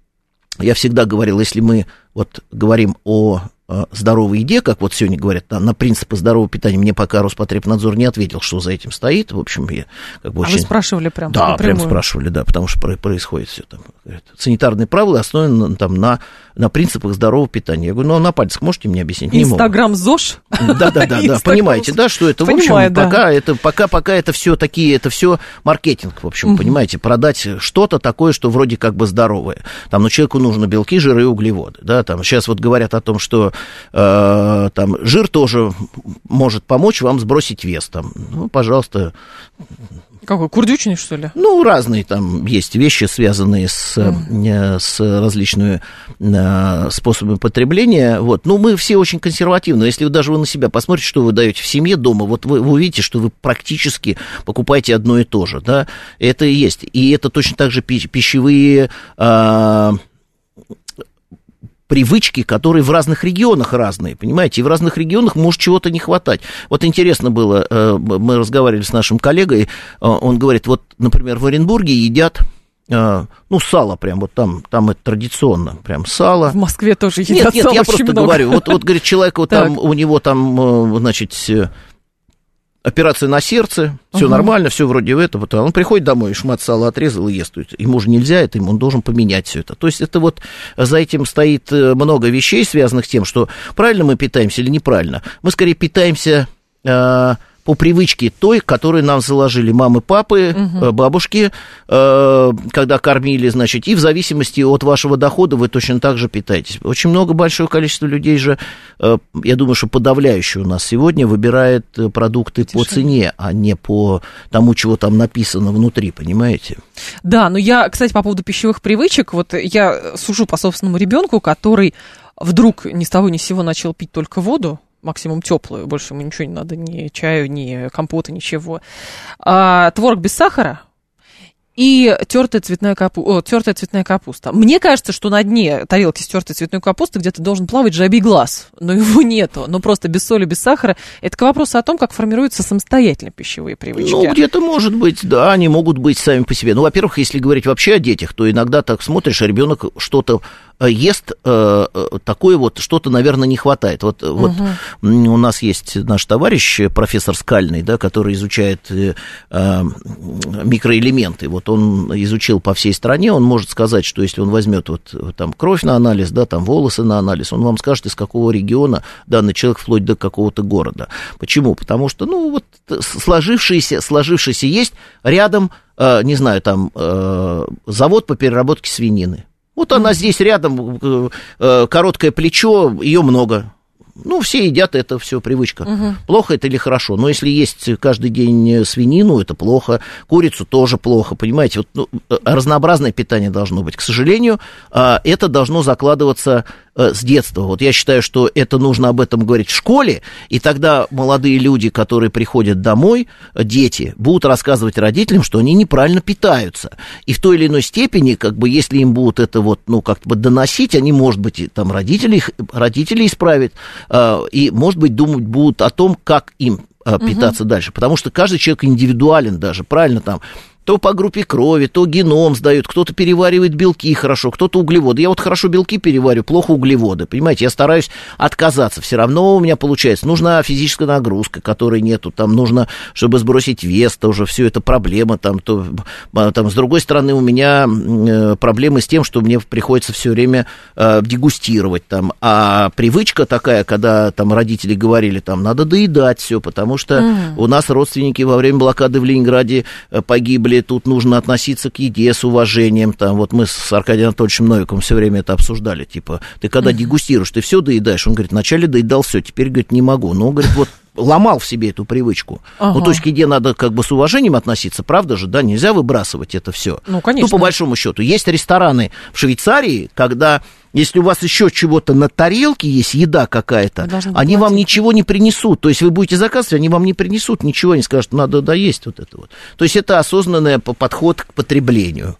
я всегда говорил, если мы вот говорим о здоровой еде, как вот сегодня говорят, на принципы здорового питания, мне пока Роспотребнадзор не ответил, что за этим стоит, в общем, я как бы очень... вы спрашивали прям? Да, напрямую? Прям спрашивали, да, потому что происходит все там. Говорят, санитарные правила основаны там на принципах здорового питания. Я говорю, ну, на пальцах можете мне объяснить? Инстаграм ЗОЖ? Да, понимаете, да, что это, в общем, пока это все такие, это все маркетинг, в общем, понимаете, продать что-то такое, что вроде как бы здоровое. Там, ну, человеку нужно белки, жиры и углеводы, да, там, сейчас вот говорят о том, что там жир тоже может помочь вам сбросить вес, там, ну, пожалуйста. Какой, курдючный, что ли? Ну, разные там есть вещи, связанные с различными способами потребления. Вот. Ну, мы все очень консервативны. Если вы даже на себя посмотрите, что вы даете в семье дома, вот вы увидите, что вы практически покупаете одно и то же. Да? Это и есть. И это точно так же пищевые... привычки, которые в разных регионах разные, понимаете, и в разных регионах может чего-то не хватать. Вот интересно было, мы разговаривали с нашим коллегой, он говорит, вот, например, в Оренбурге едят, ну, сало прям, вот там это традиционно, прям сало. В Москве тоже едят сало. Нет, я просто говорю, вот говорит, человек, вот там, у него там, значит, операция на сердце, все нормально, все вроде этого. Он приходит домой, шмат сала отрезал и ест. Ему же нельзя это, он должен поменять все это. То есть это вот за этим стоит много вещей, связанных с тем, что правильно мы питаемся или неправильно. Мы скорее питаемся по привычке той, которую нам заложили мамы, папы, бабушки, когда кормили, значит, и в зависимости от вашего дохода вы точно так же питаетесь. Очень большое количество людей же, я думаю, что подавляющее у нас сегодня выбирает продукты по цене, а не по тому, чего там написано внутри, понимаете? Да, но я, кстати, по поводу пищевых привычек, вот я сужу по собственному ребенку, который вдруг ни с того ни с сего начал пить только воду, максимум теплую, больше ему ничего не надо, ни чаю, ни компота, ничего. Творог без сахара и тертая цветная капуста. Мне кажется, что на дне тарелки с тертой цветной капусты где-то должен плавать жабий глаз, но его нету. Но просто без соли, без сахара. Это к вопросу о том, как формируются самостоятельно пищевые привычки. Ну, где-то может быть, да, они могут быть сами по себе. Ну, во-первых, если говорить вообще о детях, то иногда так смотришь, а ребенок что-то ест такое вот, что-то, наверное, не хватает. Вот у нас есть наш товарищ, профессор Скальный, да, который изучает микроэлементы. Вот он изучил по всей стране, он может сказать, что если он возьмет вот там кровь на анализ, да, там волосы на анализ, он вам скажет, из какого региона данный человек вплоть до какого-то города. Почему? Потому что, ну, вот сложившийся есть рядом, не знаю, там, завод по переработке свинины. Вот она здесь рядом, короткое плечо, ее много. Ну, все едят, это все привычка. Плохо это или хорошо? Но если есть каждый день свинину, это плохо. Курицу тоже плохо, понимаете? Вот, ну, разнообразное питание должно быть. К сожалению, это должно закладываться с детства. Вот я считаю, что это нужно об этом говорить в школе, и тогда молодые люди, которые приходят домой, дети, будут рассказывать родителям, что они неправильно питаются. И в той или иной степени, как бы, если им будут это вот, ну, как-то доносить, они, может быть, там, родители исправят, и, может быть, думать будут о том, как им питаться дальше. Потому что каждый человек индивидуален даже, правильно, там, то по группе крови, то геном сдают, кто-то переваривает белки хорошо, кто-то углеводы. Я вот хорошо белки переварю, плохо углеводы, понимаете, я стараюсь отказаться, все равно у меня получается. Нужна физическая нагрузка, которой нету, там нужно, чтобы сбросить вес, тоже все это проблема, там, с другой стороны, у меня проблемы с тем, что мне приходится все время дегустировать, там, а привычка такая, когда там родители говорили, там, надо доедать все, потому что у нас родственники во время блокады в Ленинграде погибли, тут нужно относиться к еде с уважением. Там, вот мы с Аркадием Анатольевичем Новиковым все время это обсуждали. Типа, ты когда дегустируешь, ты все доедаешь? Он говорит, вначале доедал все, теперь, говорит, не могу. Но он говорит, вот ломал в себе эту привычку. Ну, то есть к еде надо как бы с уважением относиться, правда же, да? Нельзя выбрасывать это все. Ну, конечно. Ну, по большому счету. Есть рестораны в Швейцарии, когда, если у вас еще чего-то на тарелке есть, еда какая-то, они вам ничего не принесут. То есть вы будете заказывать, они вам не принесут ничего, они скажут, надо доесть вот это вот. То есть это осознанный подход к потреблению.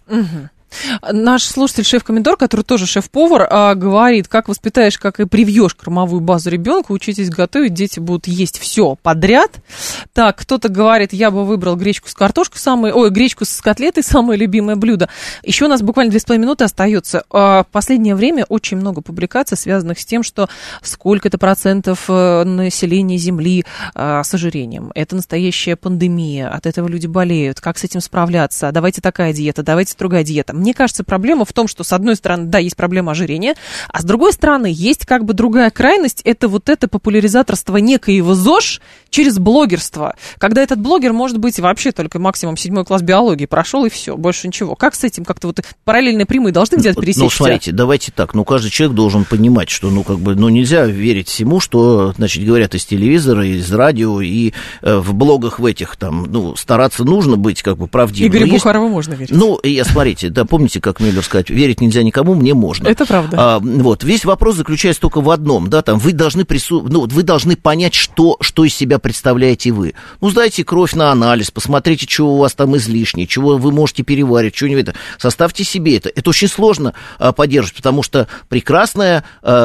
Наш слушатель, шеф-комендор, который тоже шеф-повар, говорит, как воспитаешь, как и привьешь кормовую базу ребенка, учитесь готовить, дети будут есть все подряд. Так, кто-то говорит, я бы выбрал гречку с картошкой, гречку с котлетой, самое любимое блюдо. Еще у нас буквально 2,5 минуты остается. В последнее время очень много публикаций, связанных с тем, что сколько-то процентов населения Земли с ожирением. Это настоящая пандемия, от этого люди болеют. Как с этим справляться? Давайте такая диета, давайте другая диета. Мне кажется, проблема в том, что, с одной стороны, да, есть проблема ожирения, а с другой стороны, есть как бы другая крайность, это вот это популяризаторство некоего ЗОЖ через блогерство, когда этот блогер может быть вообще только максимум 7 класс биологии прошел, и все, больше ничего. Как с этим как-то вот параллельные прямые должны где-то пересечься? Ну, смотрите, давайте так, каждый человек должен понимать, что, нельзя верить всему, что, значит, говорят из телевизора, из радио, и в блогах в этих, там, стараться нужно быть, как бы, правдивым. Игорю Бухарову можно верить. Смотрите, да, помните, как Мюллер сказать, верить нельзя никому, мне можно. Это правда. Вот, весь вопрос заключается только в одном, да, там, вы должны понять, что из себя представляете вы. Сдайте кровь на анализ, посмотрите, чего у вас там излишнее, чего вы можете переварить, что-нибудь, составьте себе это. Это очень сложно поддерживать, потому что прекрасная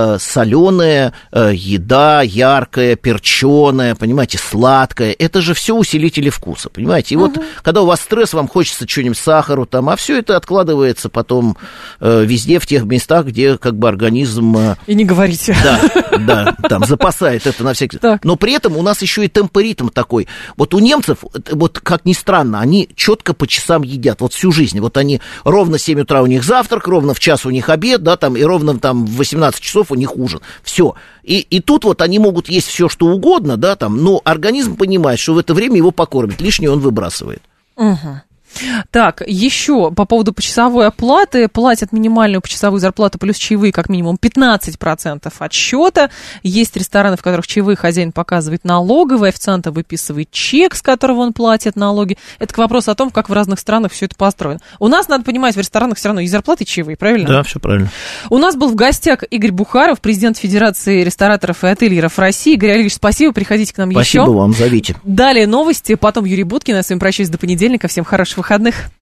соленая еда, яркая, перченая, понимаете, сладкая, это же все усилители вкуса, понимаете, и вот, когда у вас стресс, вам хочется что-нибудь, сахару там, а все это откладывается потом везде, в тех местах, где как бы организм... И не говорите. Да, там запасает это на всякий... Так. Но при этом у нас еще и темпоритм такой. Вот у немцев, вот как ни странно, они четко по часам едят, вот всю жизнь. Вот они ровно в 7 утра у них завтрак, ровно в час у них обед, да, там, и ровно там в 18 часов у них ужин. Все. И тут вот они могут есть все, что угодно, да, там, но организм понимает, что в это время его покормят, лишнее он выбрасывает. Так, еще по поводу почасовой оплаты. Платят минимальную почасовую зарплату плюс чаевые как минимум 15% от счета. Есть рестораны, в которых чаевые хозяин показывает налоговый, официанта выписывает чек, с которого он платит налоги. Это к вопросу о том, как в разных странах все это построено. У нас, надо понимать, в ресторанах все равно есть зарплаты и чаевые, правильно? Да, все правильно. У нас был в гостях Игорь Бухаров, президент Федерации рестораторов и ательеров России. Игорь Олегович, спасибо, приходите к нам еще. Спасибо вам, зовите. Далее новости, потом Юрий Буткин. Я с вами прощаюсь до понедельника. Всем хороших выходных.